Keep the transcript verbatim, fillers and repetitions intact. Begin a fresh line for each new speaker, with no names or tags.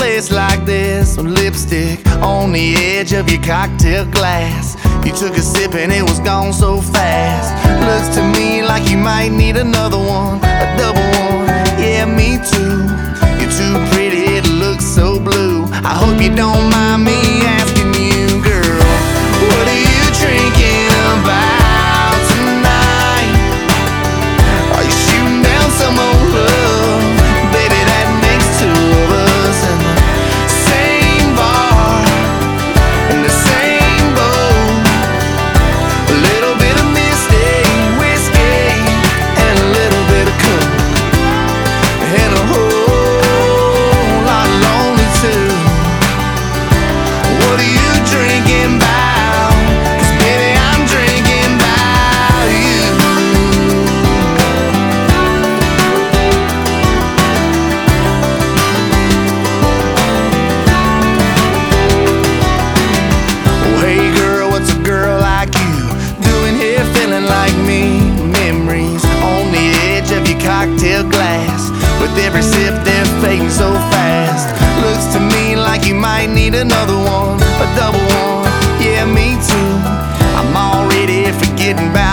place like this, with lipstick on the edge of your cocktail glass. You took a sip and it was gone so fast. Looks to me like you might need another one, a double one. Yeah, me too. You're too pretty to look so blue. I hope you don't mind me asking you, girl, what are you drinking about tonight? Are you shooting down some old love? Baby, that makes two of us in the same bar, in the same boat. A little bit of Misty whiskey and a little bit of Coke, and a whole lot of lonely too. What are you drinking about? 'Cause baby, I'm drinking about you. Oh hey girl, what's a girl like you doing here feeling like me? Memories on the edge of your cocktail glass. With every sip they're fading so fast. Looks to me like you might need another one, a double one. Yeah, me too. I'm already forgetting about